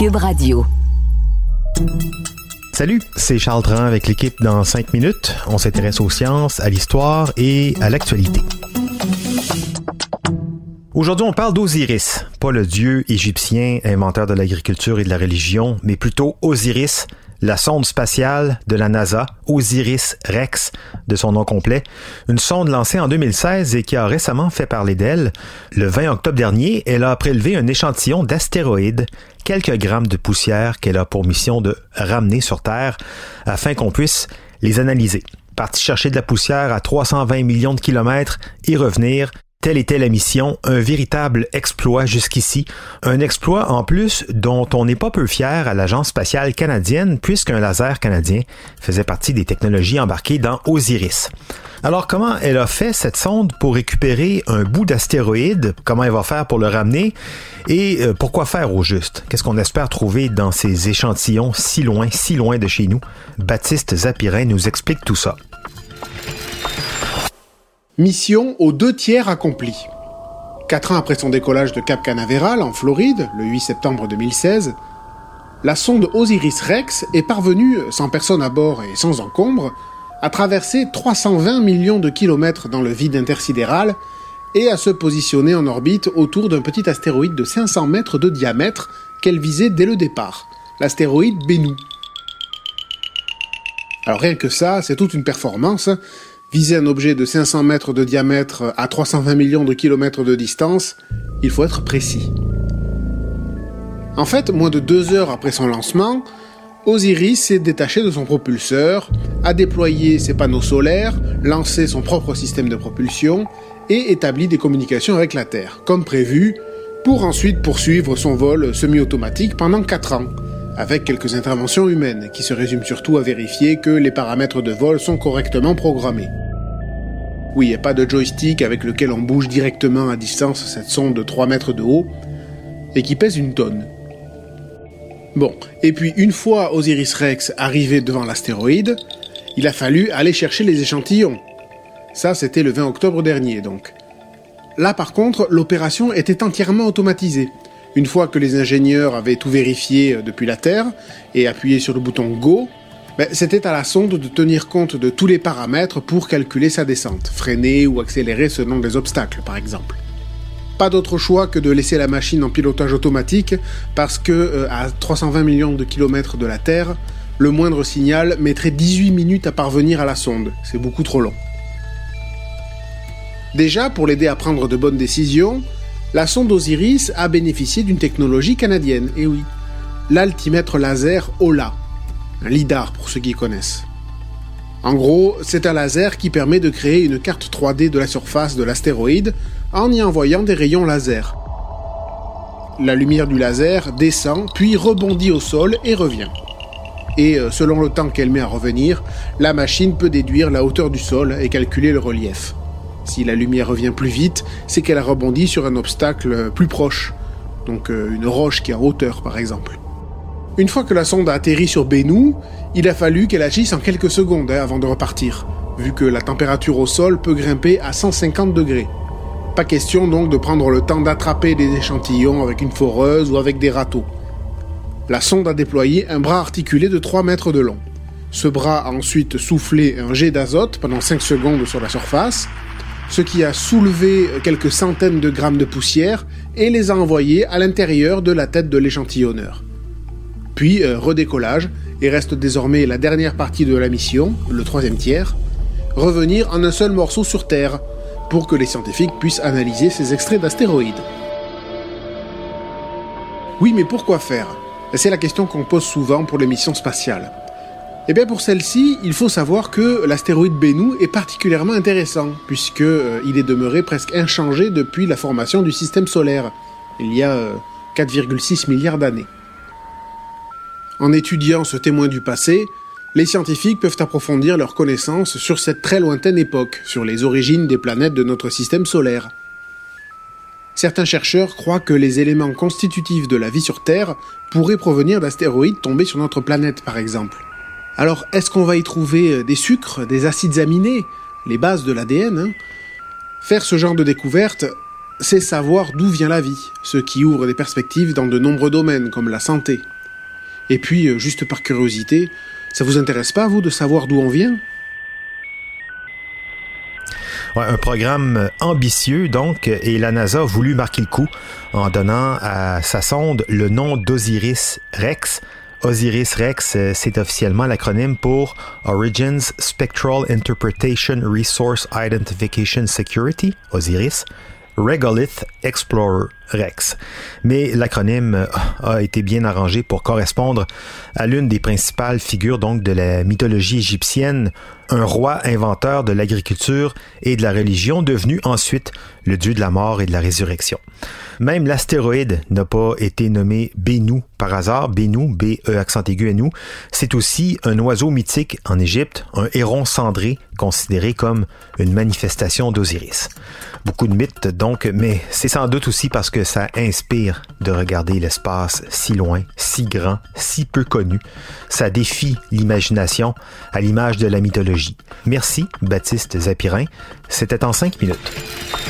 Cube Radio. Salut, c'est Charles Dran avec l'équipe dans 5 minutes. On s'intéresse aux sciences, à l'histoire et à l'actualité. Aujourd'hui, on parle d'Osiris, pas le dieu égyptien inventeur de l'agriculture et de la religion, mais plutôt Osiris, la sonde spatiale de la NASA, OSIRIS-REx, de son nom complet, une sonde lancée en 2016 et qui a récemment fait parler d'elle. Le 20 octobre dernier, elle a prélevé un échantillon d'astéroïdes, quelques grammes de poussière qu'elle a pour mission de ramener sur Terre afin qu'on puisse les analyser. Partie chercher de la poussière à 320 millions de kilomètres et revenir. Telle était la mission, un véritable exploit jusqu'ici. Un exploit en plus dont on n'est pas peu fier à l'Agence spatiale canadienne puisqu'un laser canadien faisait partie des technologies embarquées dans Osiris. Alors comment elle a fait cette sonde pour récupérer un bout d'astéroïde? Comment elle va faire pour le ramener? Et pourquoi faire au juste? Qu'est-ce qu'on espère trouver dans ces échantillons si loin de chez nous? Baptiste Zapirin nous explique tout ça. Mission aux 2/3 accomplie. 4 ans après son décollage de Cap Canaveral, en Floride, le 8 septembre 2016, la sonde OSIRIS-REx est parvenue, sans personne à bord et sans encombre, à traverser 320 millions de kilomètres dans le vide intersidéral et à se positionner en orbite autour d'un petit astéroïde de 500 mètres de diamètre qu'elle visait dès le départ, l'astéroïde Bennu. Alors rien que ça, c'est toute une performance. Viser un objet de 500 mètres de diamètre à 320 millions de kilomètres de distance, il faut être précis. En fait, moins de 2 heures après son lancement, Osiris s'est détaché de son propulseur, a déployé ses panneaux solaires, lancé son propre système de propulsion et établi des communications avec la Terre, comme prévu, pour ensuite poursuivre son vol semi-automatique pendant 4 ans, avec quelques interventions humaines qui se résument surtout à vérifier que les paramètres de vol sont correctement programmés. Oui, il n'y a pas de joystick avec lequel on bouge directement à distance cette sonde de 3 mètres de haut et qui pèse 1 tonne. Bon, et puis une fois OSIRIS-REx arrivé devant l'astéroïde, il a fallu aller chercher les échantillons. Ça, c'était le 20 octobre dernier, donc. Là, par contre, l'opération était entièrement automatisée. Une fois que les ingénieurs avaient tout vérifié depuis la Terre et appuyé sur le bouton Go, c'était à la sonde de tenir compte de tous les paramètres pour calculer sa descente, freiner ou accélérer selon des obstacles par exemple. Pas d'autre choix que de laisser la machine en pilotage automatique parce que à 320 millions de kilomètres de la Terre, le moindre signal mettrait 18 minutes à parvenir à la sonde, c'est beaucoup trop long. Déjà, pour l'aider à prendre de bonnes décisions, la sonde Osiris a bénéficié d'une technologie canadienne, et oui, l'altimètre laser OLA, un lidar pour ceux qui connaissent. En gros, c'est un laser qui permet de créer une carte 3D de la surface de l'astéroïde en y envoyant des rayons laser. La lumière du laser descend, puis rebondit au sol et revient. Et selon le temps qu'elle met à revenir, la machine peut déduire la hauteur du sol et calculer le relief. Si la lumière revient plus vite, c'est qu'elle a rebondi sur un obstacle plus proche, donc une roche qui est en hauteur par exemple. Une fois que la sonde a atterri sur Bennu, il a fallu qu'elle agisse en quelques secondes avant de repartir, vu que la température au sol peut grimper à 150 degrés. Pas question donc de prendre le temps d'attraper des échantillons avec une foreuse ou avec des râteaux. La sonde a déployé un bras articulé de 3 mètres de long. Ce bras a ensuite soufflé un jet d'azote pendant 5 secondes sur la surface, ce qui a soulevé quelques centaines de grammes de poussière et les a envoyés à l'intérieur de la tête de l'échantillonneur. Puis redécollage, et reste désormais la dernière partie de la mission, le 3e tiers, revenir en un seul morceau sur Terre, pour que les scientifiques puissent analyser ces extraits d'astéroïdes. Oui, mais pourquoi faire? C'est la question qu'on pose souvent pour les missions spatiales. Eh bien pour celle-ci, il faut savoir que l'astéroïde Bennu est particulièrement intéressant, puisqu'il est demeuré presque inchangé depuis la formation du système solaire, il y a 4,6 milliards d'années. En étudiant ce témoin du passé, les scientifiques peuvent approfondir leurs connaissances sur cette très lointaine époque, sur les origines des planètes de notre système solaire. Certains chercheurs croient que les éléments constitutifs de la vie sur Terre pourraient provenir d'astéroïdes tombés sur notre planète, par exemple. Alors, est-ce qu'on va y trouver des sucres, des acides aminés, les bases de l'ADN, Faire ce genre de découverte, c'est savoir d'où vient la vie, ce qui ouvre des perspectives dans de nombreux domaines comme la santé, Et puis, juste par curiosité, ça vous intéresse pas, vous, de savoir d'où on vient ? Ouais, un programme ambitieux, donc, et la NASA a voulu marquer le coup en donnant à sa sonde le nom d'Osiris-Rex. Osiris-Rex, c'est officiellement l'acronyme pour Origins Spectral Interpretation Resource Identification Security, Osiris, Regolith Explorer Rex. Mais l'acronyme a été bien arrangé pour correspondre à l'une des principales figures donc de la mythologie égyptienne, un roi inventeur de l'agriculture et de la religion, devenu ensuite le dieu de la mort et de la résurrection. Même l'astéroïde n'a pas été nommé Bennu par hasard. Bennu, B-E accent aigu N-U, c'est aussi un oiseau mythique en Égypte, un héron cendré considéré comme une manifestation d'Osiris. Beaucoup de mythes donc, mais c'est sans doute aussi parce que ça inspire de regarder l'espace si loin, si grand, si peu connu. Ça défie l'imagination à l'image de la mythologie. Merci, Baptiste Zapirin. C'était en 5 minutes.